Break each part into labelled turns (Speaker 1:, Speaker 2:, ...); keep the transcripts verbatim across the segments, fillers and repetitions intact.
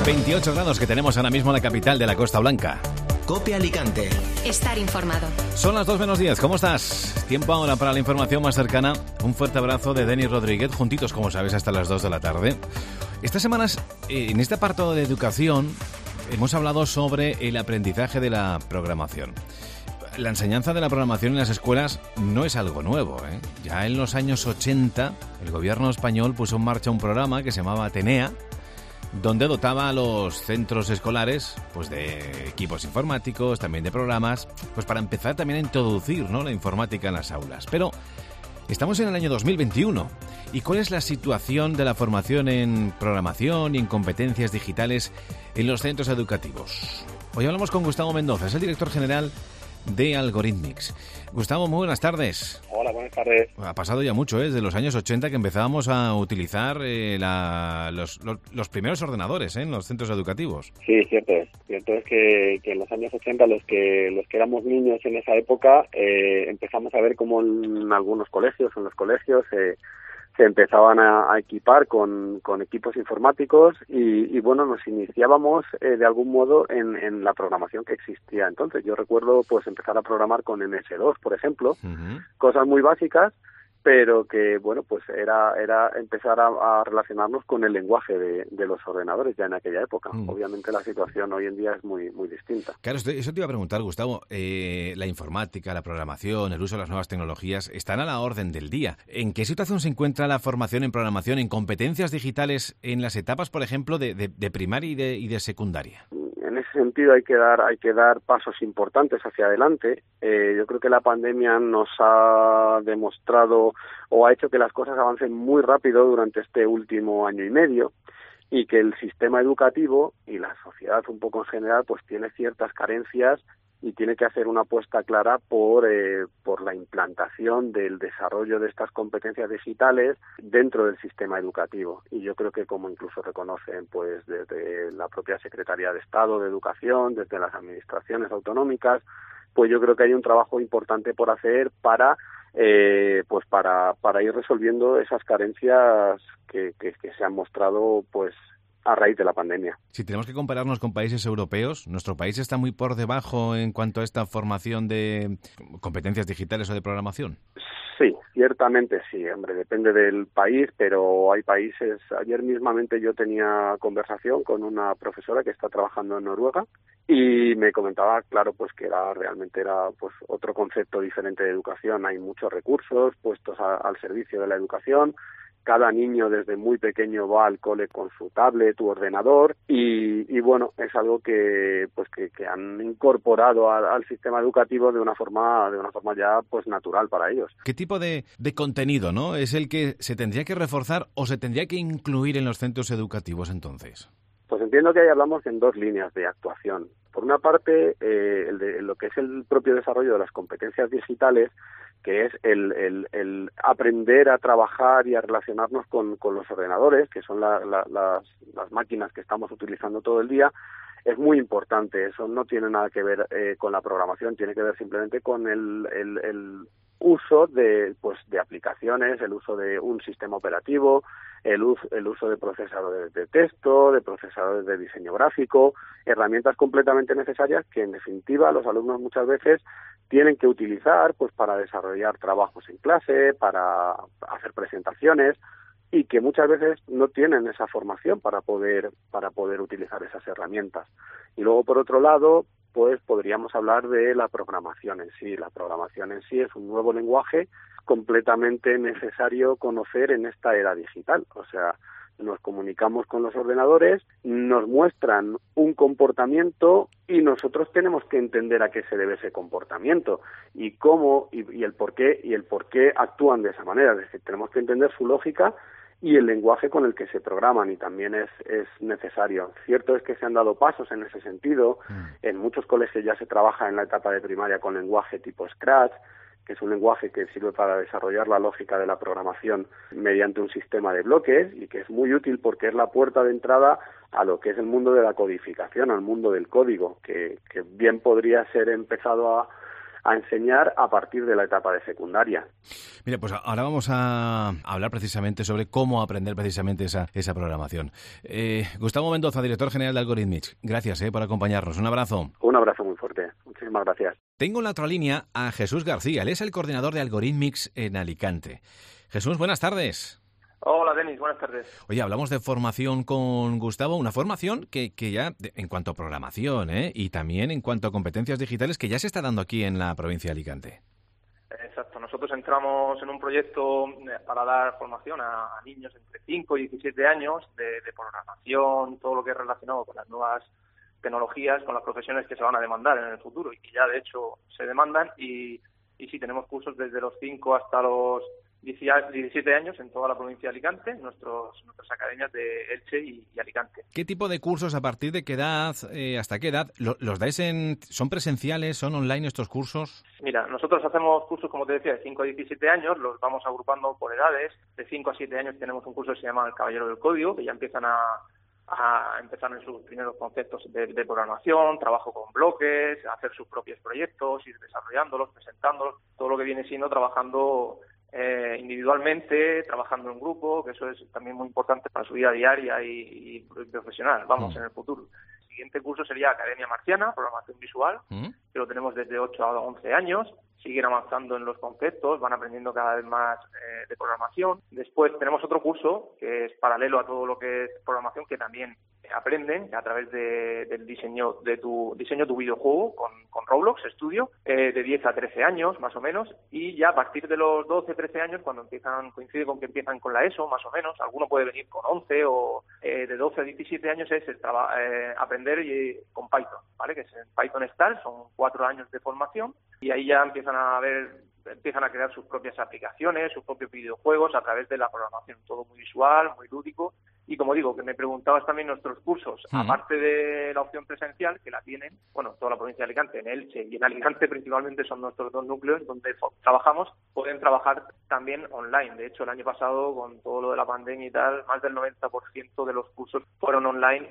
Speaker 1: veintiocho grados que tenemos ahora mismo en la capital de la Costa Blanca.
Speaker 2: COPE Alicante.
Speaker 3: Estar informado.
Speaker 1: Son las dos menos diez, ¿cómo estás? Tiempo ahora para la información más cercana. Un fuerte abrazo de Denis Rodríguez, juntitos, como sabes, hasta las dos de la tarde. Estas semanas, en este apartado de educación, hemos hablado sobre el aprendizaje de la programación. La enseñanza de la programación en las escuelas no es algo nuevo, ¿eh? Ya en los años ochenta, el gobierno español puso en marcha un programa que se llamaba Atenea, donde dotaba a los centros escolares pues de equipos informáticos, también de programas, pues para empezar también a introducir, ¿no?, la informática en las aulas. Pero estamos en el año dos mil veintiuno. ¿Y cuál es la situación de la formación en programación y en competencias digitales en los centros educativos? Hoy hablamos con Gustavo Mendoza, es el director general de Algorithmics. Gustavo, muy buenas tardes.
Speaker 4: Hola, buenas tardes.
Speaker 1: Ha pasado ya mucho, ¿eh? Desde los años ochenta que empezábamos a utilizar eh, la, los, los, los primeros ordenadores, ¿eh?, en los centros educativos.
Speaker 4: Sí, cierto es. Cierto es que, que en los años ochenta, los que los que éramos niños en esa época, eh, empezamos a ver cómo en algunos colegios, en los colegios, eh, se empezaban a, a equipar con, con equipos informáticos y, y bueno, nos iniciábamos eh, de algún modo en, en la programación que existía entonces. Yo recuerdo pues empezar a programar con eme ese dos, por ejemplo, uh-huh. Cosas muy básicas, pero que, bueno, pues era era empezar a, a relacionarnos con el lenguaje de, de los ordenadores ya en aquella época. Mm. Obviamente la situación hoy en día es muy muy distinta.
Speaker 1: Claro, eso te iba a preguntar, Gustavo. Eh, la informática, la programación, el uso de las nuevas tecnologías están a la orden del día. ¿En qué situación se encuentra la formación en programación, en competencias digitales, en las etapas, por ejemplo, de, de, de primaria y de, y de secundaria?
Speaker 4: En ese sentido hay que dar hay que dar pasos importantes hacia adelante. Eh, yo creo que la pandemia nos ha demostrado o ha hecho que las cosas avancen muy rápido durante este último año y medio y que el sistema educativo y la sociedad un poco en general pues tiene ciertas carencias y tiene que hacer una apuesta clara por eh, por la implantación del desarrollo de estas competencias digitales dentro del sistema educativo. Y yo creo que, como incluso reconocen pues desde la propia Secretaría de Estado de Educación, desde las administraciones autonómicas, pues yo creo que hay un trabajo importante por hacer para eh, pues para para ir resolviendo esas carencias que, que, que se han mostrado pues a raíz de la pandemia.
Speaker 1: Si tenemos que compararnos con países europeos, ¿nuestro país está muy por debajo en cuanto a esta formación de competencias digitales o de programación?
Speaker 4: Sí, ciertamente sí, hombre, depende del país, pero hay países. Ayer mismamente yo tenía conversación con una profesora que está trabajando en Noruega y me comentaba, claro, pues que era realmente era pues otro concepto diferente de educación. Hay muchos recursos puestos a, al servicio de la educación. Cada niño desde muy pequeño va al cole con su tablet u ordenador y, y bueno, es algo que pues que, que han incorporado a, al sistema educativo de una forma de una forma ya pues natural para ellos.
Speaker 1: ¿Qué tipo de, de contenido, no, es el que se tendría que reforzar o se tendría que incluir en los centros educativos entonces?
Speaker 4: Pues entiendo que ahí hablamos en dos líneas de actuación. Por una parte, eh, el de, lo que es el propio desarrollo de las competencias digitales, que es el, el, el aprender a trabajar y a relacionarnos con, con los ordenadores, que son la, la, las, las máquinas que estamos utilizando todo el día, es muy importante. Eso no tiene nada que ver eh, con la programación, tiene que ver simplemente con el, el, el uso de, pues, de aplicaciones, el uso de un sistema operativo, el uso, el uso de procesadores de texto, de procesadores de diseño gráfico, herramientas completamente necesarias que en definitiva los alumnos muchas veces tienen que utilizar pues para desarrollar trabajos en clase, para hacer presentaciones y que muchas veces no tienen esa formación para poder para poder utilizar esas herramientas. Y luego por otro lado, pues podríamos hablar de la programación en sí. La programación en sí es un nuevo lenguaje completamente necesario conocer en esta era digital. O sea, nos comunicamos con los ordenadores, nos muestran un comportamiento y nosotros tenemos que entender a qué se debe ese comportamiento y cómo y, y el por qué y el por qué actúan de esa manera. Es decir, tenemos que entender su lógica y el lenguaje con el que se programan, y también es, es necesario. Cierto es que se han dado pasos en ese sentido. Mm. En muchos colegios ya se trabaja en la etapa de primaria con lenguaje tipo Scratch, que es un lenguaje que sirve para desarrollar la lógica de la programación mediante un sistema de bloques y que es muy útil porque es la puerta de entrada a lo que es el mundo de la codificación, al mundo del código, que, que bien podría ser empezado a, a enseñar a partir de la etapa de secundaria.
Speaker 1: Mira, pues ahora vamos a hablar precisamente sobre cómo aprender precisamente esa, esa programación. Eh, Gustavo Mendoza, director general de Algorithmics, gracias eh, por acompañarnos. Un abrazo.
Speaker 4: Un abrazo muy fuerte. Muchísimas gracias.
Speaker 1: Tengo en la otra línea a Jesús García. Él es el coordinador de Algorithmics en Alicante. Jesús, buenas tardes.
Speaker 2: Hola, Denis, buenas tardes.
Speaker 1: Oye, hablamos de formación con Gustavo, una formación que, que ya, en cuanto a programación ¿eh? y también en cuanto a competencias digitales, que ya se está dando aquí en la provincia de Alicante.
Speaker 2: Exacto, nosotros entramos en un proyecto para dar formación a, a niños entre cinco y diecisiete años de, de programación, todo lo que es relacionado con las nuevas tecnologías, con las profesiones que se van a demandar en el futuro y que ya de hecho se demandan y, y sí, tenemos cursos desde los cinco hasta los diecisiete años en toda la provincia de Alicante, nuestros, nuestras academias de Elche y, y Alicante.
Speaker 1: ¿Qué tipo de cursos, a partir de qué edad, eh, hasta qué edad, lo, los dais en, son presenciales, son online estos cursos?
Speaker 2: Mira, nosotros hacemos cursos, como te decía, de cinco a diecisiete años, los vamos agrupando por edades. De cinco a siete años tenemos un curso que se llama El Caballero del Código, que ya empiezan a, a empezar en sus primeros conceptos de, de programación, trabajo con bloques, hacer sus propios proyectos, ir desarrollándolos, presentándolos, todo lo que viene siendo trabajando Eh, individualmente, trabajando en grupo, que eso es también muy importante para su vida diaria y, y profesional, vamos, mm. en el futuro. El siguiente curso sería Academia Marciana, programación visual, mm. que lo tenemos desde ocho a once años, siguen avanzando en los conceptos, van aprendiendo cada vez más eh, de programación. Después tenemos otro curso que es paralelo a todo lo que es programación, que también aprenden a través de, del diseño de tu diseño tu videojuego con, con Roblox Studio, eh, de diez a trece años más o menos, y ya a partir de los doce, trece años, cuando empiezan, coincide con que empiezan con la ESO más o menos, alguno puede venir con once o eh, de doce a diecisiete años es el traba, eh, aprender y, con Python, ¿vale? Que es en Python Star, son cuatro años de formación y ahí ya empiezan a ver empiezan a crear sus propias aplicaciones, sus propios videojuegos a través de la programación, todo muy visual, muy lúdico. Y como digo, que me preguntabas también nuestros cursos, uh-huh. aparte de la opción presencial, que la tienen, bueno, toda la provincia de Alicante, en Elche y en Alicante principalmente son nuestros dos núcleos donde trabajamos, pueden trabajar también online. De hecho, el año pasado, con todo lo de la pandemia y tal, más del noventa por ciento de los cursos fueron online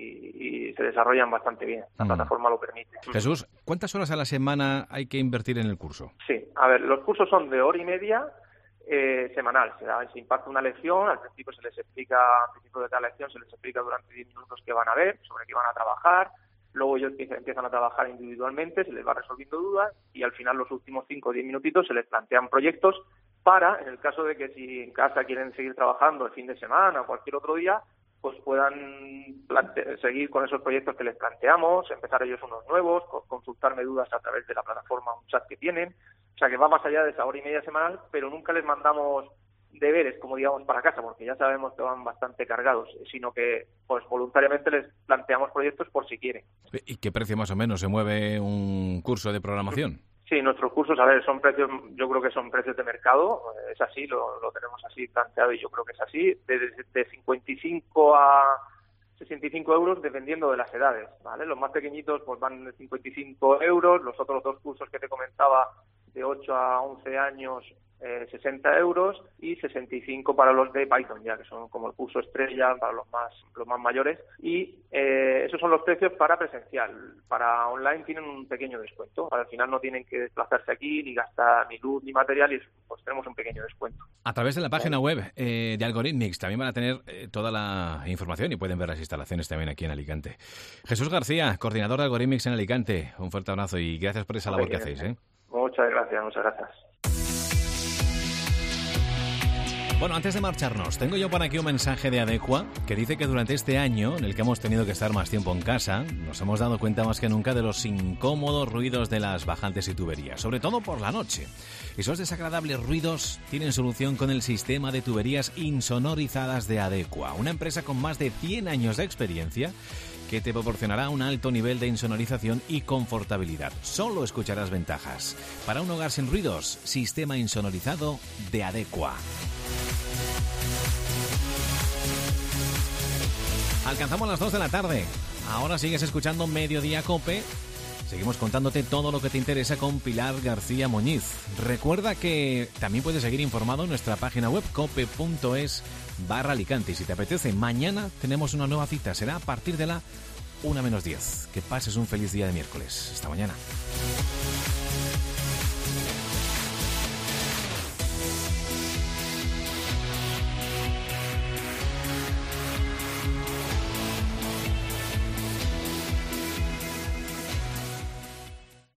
Speaker 2: y, y se desarrollan bastante bien. La uh-huh. plataforma lo permite.
Speaker 1: Jesús, ¿cuántas horas a la semana hay que invertir en el curso?
Speaker 2: Sí, a ver, los cursos son de hora y media, Eh, semanal. Se, da, se imparte una lección, al principio se les explica, al principio de cada lección se les explica durante diez minutos qué van a ver, sobre qué van a trabajar, luego ellos empiezan a trabajar individualmente, se les va resolviendo dudas y al final los últimos cinco o diez minutitos se les plantean proyectos para, en el caso de que si en casa quieren seguir trabajando el fin de semana o cualquier otro día, pues puedan plante- seguir con esos proyectos que les planteamos, empezar ellos unos nuevos, consultarme dudas a través de la plataforma, un chat que tienen. O sea, que va más allá de esa hora y media semanal, pero nunca les mandamos deberes, como digamos, para casa, porque ya sabemos que van bastante cargados, sino que pues voluntariamente les planteamos proyectos por si quieren.
Speaker 1: ¿Y qué precio más o menos se mueve un curso de programación?
Speaker 2: Sí, nuestros cursos, a ver, son precios, yo creo que son precios de mercado, es así, lo, lo tenemos así planteado y yo creo que es así, de, de cincuenta y cinco a sesenta y cinco euros dependiendo de las edades, ¿vale? Los más pequeñitos pues van de cincuenta y cinco euros, los otros dos cursos que te comentaba de ocho a once años, eh, sesenta euros y sesenta y cinco para los de Python, ya que son como el curso estrella para los más los más mayores. Y eh, esos son los precios para presencial. Para online tienen un pequeño descuento. Al final no tienen que desplazarse aquí, ni gastar ni luz, ni material, y pues tenemos un pequeño descuento.
Speaker 1: A través de la página web eh, de Algorithmics también van a tener eh, toda la información y pueden ver las instalaciones también aquí en Alicante. Jesús García, coordinador de Algorithmics en Alicante. Un fuerte abrazo y gracias por esa labor que hacéis, ¿eh?
Speaker 2: Muchas gracias, muchas gracias.
Speaker 1: Bueno, antes de marcharnos, tengo yo por aquí un mensaje de Adecua que dice que durante este año, en el que hemos tenido que estar más tiempo en casa, nos hemos dado cuenta más que nunca de los incómodos ruidos de las bajantes y tuberías, sobre todo por la noche. Esos desagradables ruidos tienen solución con el sistema de tuberías insonorizadas de Adecua, una empresa con más de cien años de experiencia que te proporcionará un alto nivel de insonorización y confortabilidad. Solo escucharás ventajas. Para un hogar sin ruidos, sistema insonorizado de Adecua. Alcanzamos las dos de la tarde. Ahora sigues escuchando Mediodía COPE. Seguimos contándote todo lo que te interesa con Pilar García Muñiz. Recuerda que también puedes seguir informado en nuestra página web cope punto es barra Alicante. Y si te apetece, mañana tenemos una nueva cita. Será a partir de la una menos diez. Que pases un feliz día de miércoles. Hasta mañana.